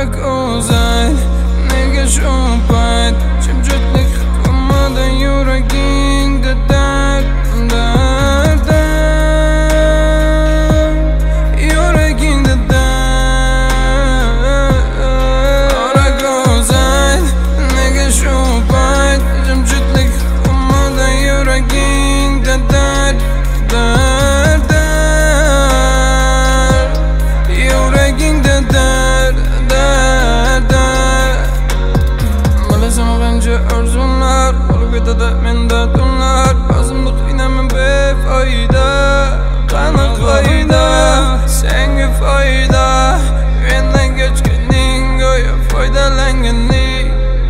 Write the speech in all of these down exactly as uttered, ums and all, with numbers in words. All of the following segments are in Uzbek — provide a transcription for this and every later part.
Qara ko'zay, nega shu payt jimjitlik qilmadi yuragingda dard, dard, dard, yuragingda dard. Qara ko'zay, nega shu payt jimjitlik qilmadi yuragingda dard, dard, dard, yuragingda dard, dard, dard. Bilasan qancha orzular bo'lib ketadi menda tunlar, o'zimni qiynaman befoyda. Qani foyda, senga foyda, mendan kechganing go'yo foydalanganing.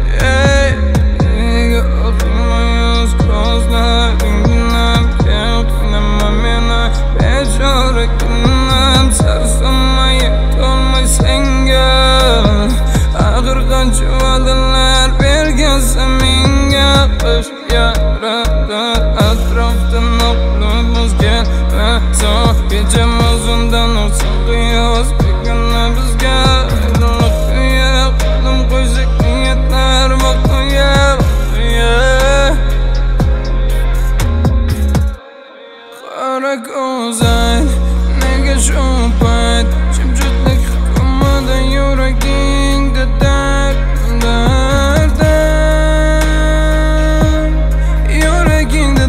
Nega o'qilmaysiz ko'zlaringdan, keltirma meni bechora kundan. Sarsamay yetolmay senga, axir qancha va'dalar bergansan menga. Qish yarada atrofda noqlimiz kelma, so'ng kechamiz undan ursin qiyos begona bizga. Aydinlik uya qadam qo'ysak niyatlar voqea, voqea. Qara ko'zay, nega shu payt jimjitlik qilmadi yuragingda dard, dard, dard, yuragingda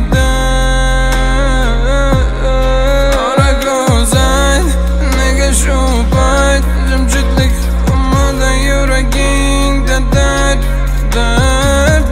dard. Qara ko'zay, nega shu payt jimjitlik qilmadi yuragingda dard, dard,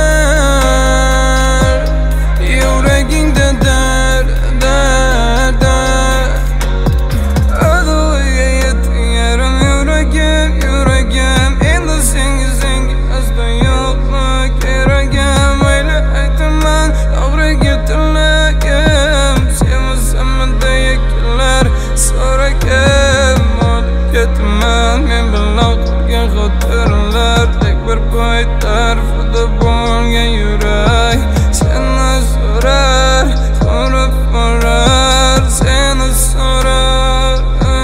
dard, yuragingda dard, dard, dard. Adoyga yetdi yarim yuragim, yuragim. Endi senga, senga aslo yo'qlik keragim. Mayli aytaman to'g'riga tilagim, sevmasammi deya kelar so'ragim. Olib ketaman men bilan qolgan xotiralar, tek bir poy tarafida bo'lgan yurak seni so'rar, so'rab borar, seni so'rar.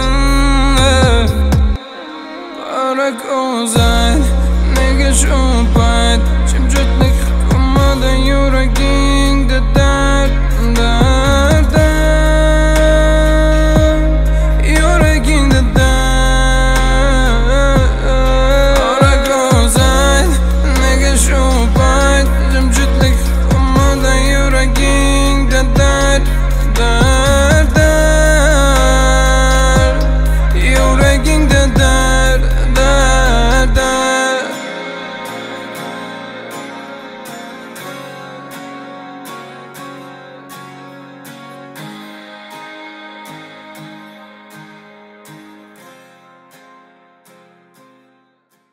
Qara ko'zay, nega shu payt jimjitlik qilmadi yuraging